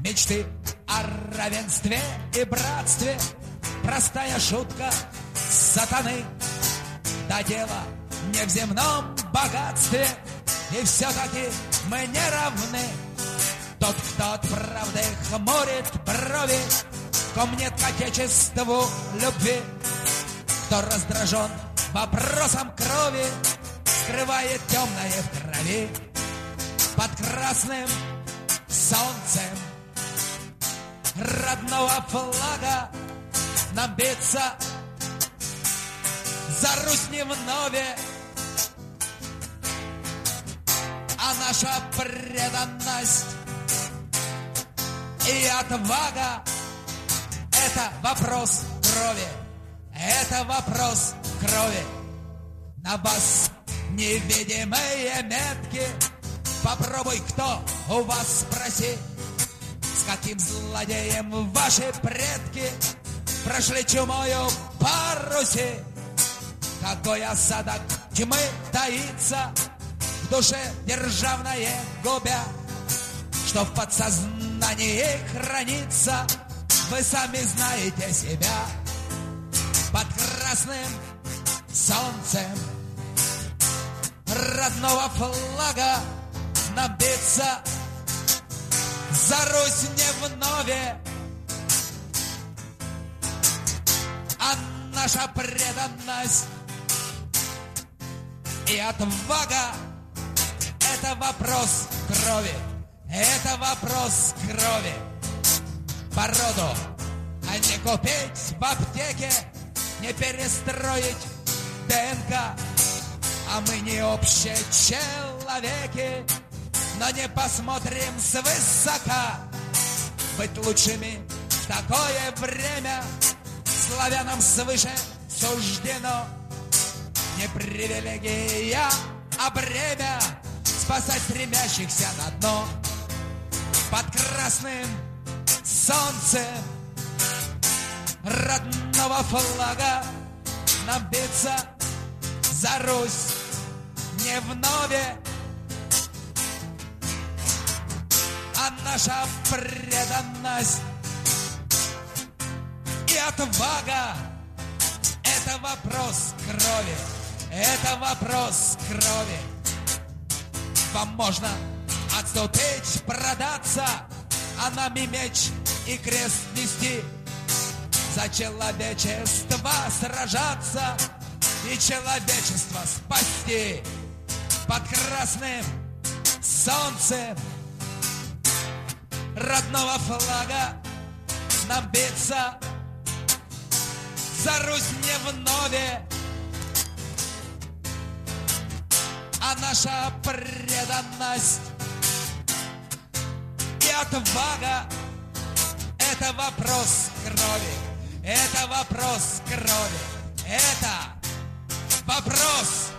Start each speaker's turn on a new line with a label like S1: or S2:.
S1: мечты о равенстве и братстве. Простая шутка сатаны. Да дело не в земном богатстве, и все-таки мы не равны. Тот, кто от правды хмурит брови, ком нет к отечеству любви, кто раздражен вопросом крови, скрывает темное в крови. Под красным солнцем родного флага нам биться за Русь не вновь, а наша преданность и отвага — это вопрос крови, это вопрос крови. На вас невидимые метки, попробуй, кто у вас спроси, с каким злодеем ваши предки прошли чумою по Руси. Какой осадок тьмы таится в душе державное губя, что в подсознании хранится, вы сами знаете себя. Под красным солнцем родного флага нам биться за Русь не вновь, а наша преданность и отвага — это вопрос крови, это вопрос крови. Породу а не купить в аптеке, не перестроить ДНК. А мы не общие человеки, но не посмотрим свысока. Быть лучшими в такое время славянам свыше суждено. Не привилегия, а бремя спасать стремящихся на дно. Под красным солнцем родного флага нам биться за Русь не вновь, а наша преданность и отвага — это вопрос крови, это вопрос крови. Вам можно отступить, продаться, а нам и меч, и крест нести, за человечество сражаться и человечество спасти. Под красным солнцем родного флага нам биться за Русь не вновь, а наша преданность и отвага — это вопрос крови, это вопрос крови, это вопрос